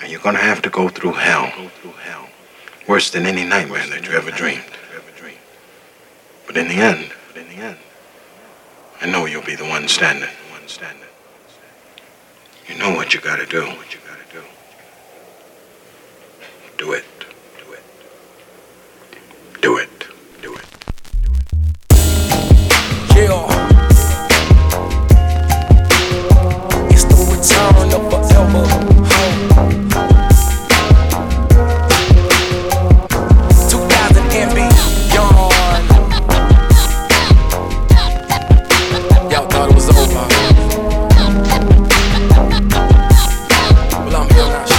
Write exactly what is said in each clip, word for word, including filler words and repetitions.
And you're gonna have to go through hell. Worse than any nightmare that you ever dreamed. But in the end, I know you'll be the one standing. You know what you gotta do. Do it. Do it. Do it. Do it. Yeah. It's the return of forever. two thousand and beyond. Y'all thought it was over. Well, I'm here now.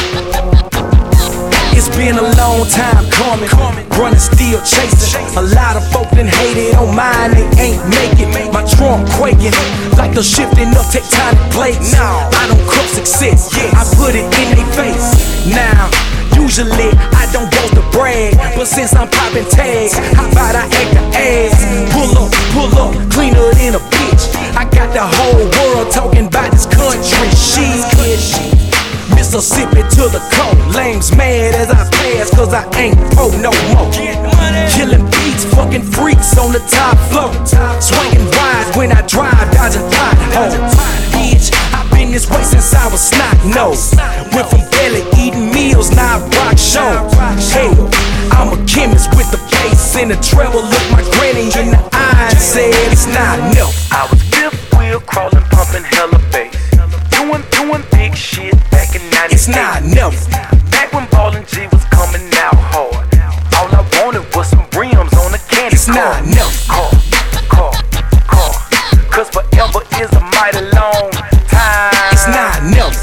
It's been a long time coming, running, still chasing. A lot of folk done hated on mine, they ain't making. My drum quaking, like the shifting of tectonic plates. I don't cook success, I put it in their face. Now, usually I don't boast to brag, but since I'm popping tags, how about I act the ass? Pull up, pull up, cleaner than a bitch. I got the whole world talking about this country shit. Mississippi to the coast, lames mad as I pass, cause I ain't po no more. Killing beats, fucking freaks on the top floor. Swinging wide when I drive, dodging potholes. Bitch, I've been this way since I was snot nose. Went from belly eating meals, now I rock show. Hell, I'm a chemist with the bass and the treble. Look my granny in the eye and said it's not enough. I was fifth wheel crawling, pumping hella bass. Doing, doing big shit back in ninety-eight. It's not enough. Back when Ballin' G was coming out hard. All I wanted was some rims on a candy It's car. not enough. Car, car, car. Cause forever is a mighty long time. It's not enough.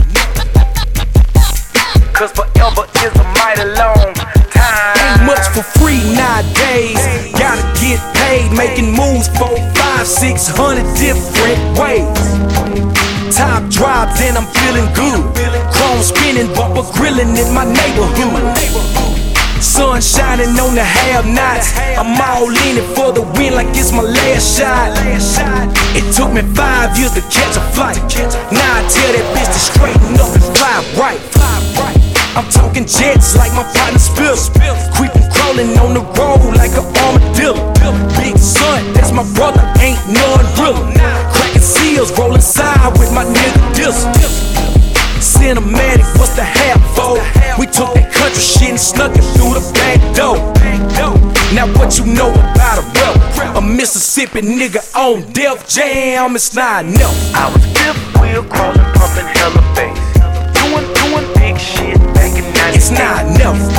Cause forever is a mighty long time. Ain't much for free nowadays. Gotta get paid, making moves four, five, six hundred different ways. Top drops and I'm feeling good. Chrome spinning, bumper grilling in my neighborhood. Sun shining on the have-nots. I'm all in it for the win like it's my last shot. It took me five years to catch a flight. Now I tell that bitch to straighten up and fly right. I'm talking jets like my partner Spill. Creeping, crawling on the road like an armadillo. Big son, that's my brother, ain't none realer. Cracking seals, rolling side with my nigga Dizzle. Cinematic, what's the half for? We took that country shit and snuck it through the back door. Now what you know about a rep? A Mississippi nigga on Def Jam, it's not enough. I was fifth wheel crawling, pumping hella bass. Doing, doing big shit back in ninety-eight. It's not enough.